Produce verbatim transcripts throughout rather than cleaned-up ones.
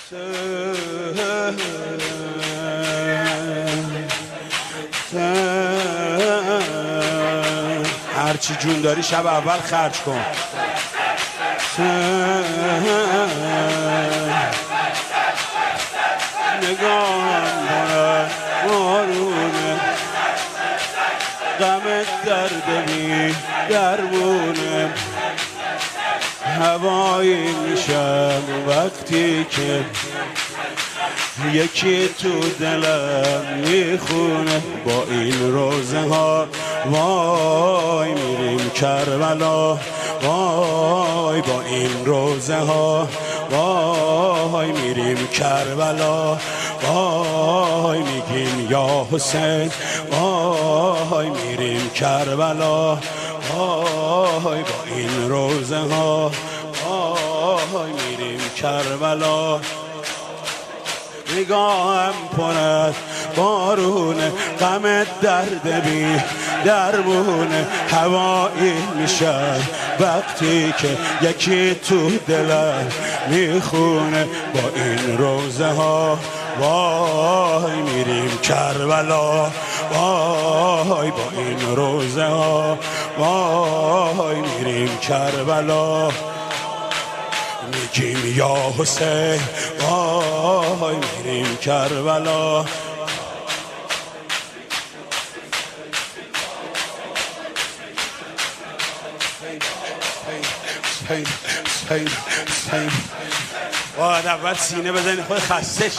هرچی جون داری شب اول خرج کن. نگاهم برد بارونه، غم درد بی درمونه، هوایی میشم وقتی که یکی تو دلم میخونه. با این روزه ها وای میریم کربلا، وای با این روزه ها وای میریم کربلا، وای میگیم یا حسین، وای میریم کربلا، وای با این روزه ها وای میریم کربلا. نگاهم پر از بارونه، غم درد بی درمونه، هوایی میشه وقتی که یکی تو دلم میخونه. با این روزه ها وای میریم کربلا، وای با این روزه ها وای میریم کربلا، میگیم یا حسین، وای میریم کربلا. حسین حسین حسین باید اول سینه بزنی خود خسته شی.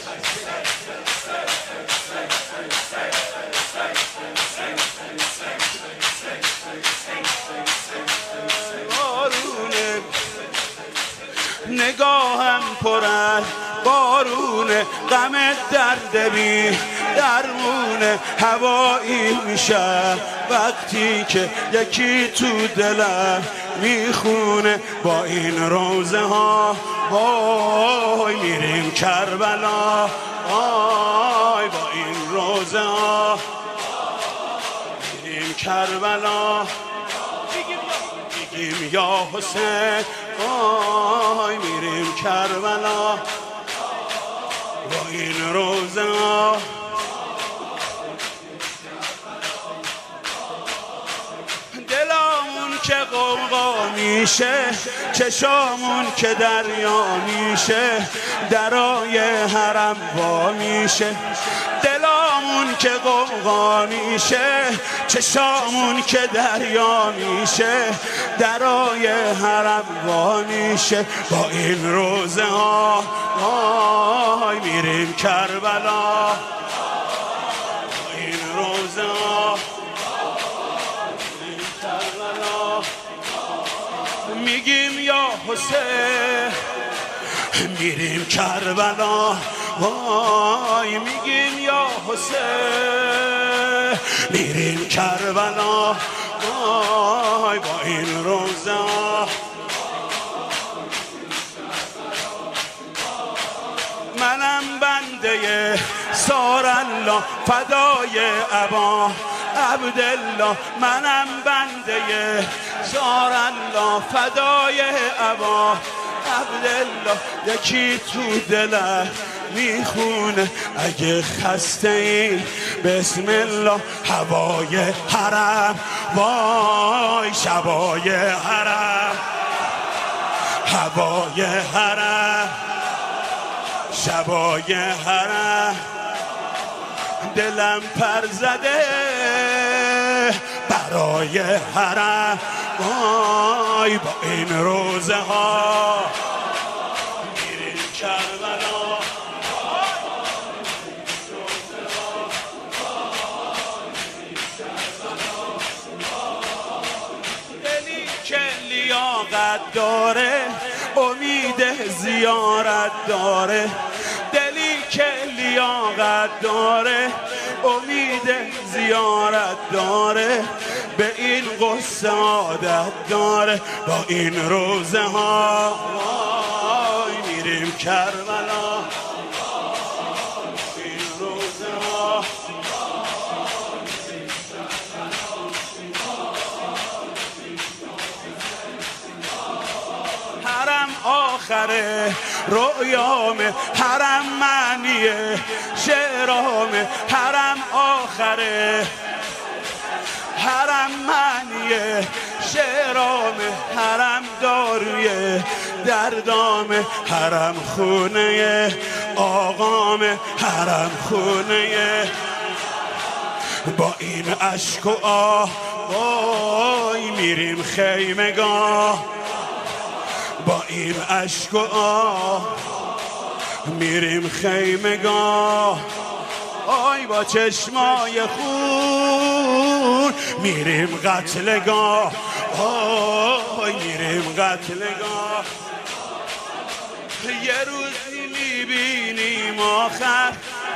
نگاهم پر از بارونه، غم درد بی درمونه، هوایی میشه وقتی که یکی تو دلم میخونه. با این روزه ها وای میریم کربلا، وای با این روزه ها میریم کربلا، میگیم یا حسین، وای میریم کربلا. با این روزه ها دلامون که غوغا میشه، چشامون که دریا میشه، درای حرم وا میشه. دلامون که غوغا میشه، چشامون که دریا میشه، درای حرم وا میشه. با این روزه ها وای میریم کربلا، با این روزه ها میریم کربلا، میگیم یا حسین، میریم کربلا، وای میگیم یا حسین، میریم کربلا، وای با این روزه. منم بنده سار الله فدای ابا عبدالله، منم بنده سار الله فدای ابا عبدالله، یکی تو دلم میخونه اگه خسته ای بسم الله. هوای حرم وای شبای حرم، هوای حرم شبای حرم، دلم پر زده برای حرم، وای با این روزه ها میریم کربلا. دلی که لیاقت داره امید زیارت داره، دلی که لیاقت داره امید زیارت داره، به این قصه عادت داره. با این روزه ها وای میریم کربلا، این روزه ها حرم آخر آخره رویام حرم معنیه شعرام حرم آخره حرم معنیه شعرام حرم دارویه در دام حرم خونه آقام حرم خونه با این اشک و آه وای میریم خیمگاه با این اشک و آه میریم خیمگاه آی با چشمای خون میریم قتلگاه آی میریم قتلگاه یه روزی میبینیم آخر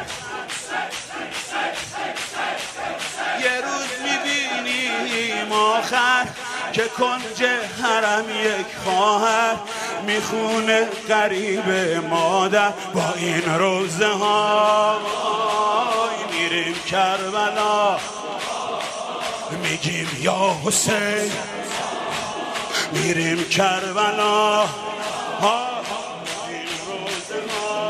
یه روز میبینیم آخر که کنج حرم یک خواهر میخونه غریب مادر با این روزه ها میریم کربلا میگیم یا حسین میریم کربلا ها این روزه ها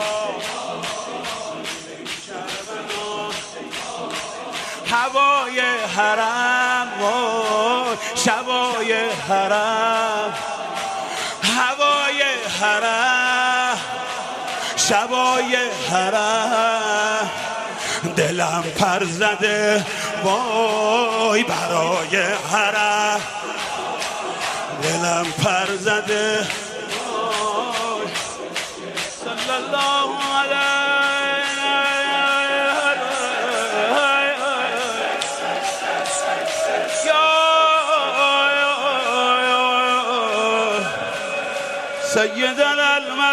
هوای حرم شبای حرم هوای حرم شبای حرم دلم پر زده وای برای حرم دلم پر زده وای صلی الله علیه سیدنا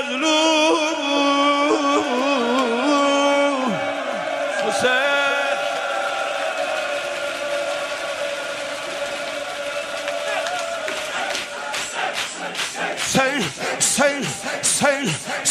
المظلوم حسین سین سین سین